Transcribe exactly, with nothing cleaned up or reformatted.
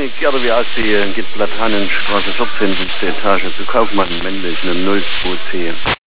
Technik, ja, wie aussehen, geht Platanenstraße vierzehn, fünfte Etage zu Kaufmann, männlich, eine null zwei C.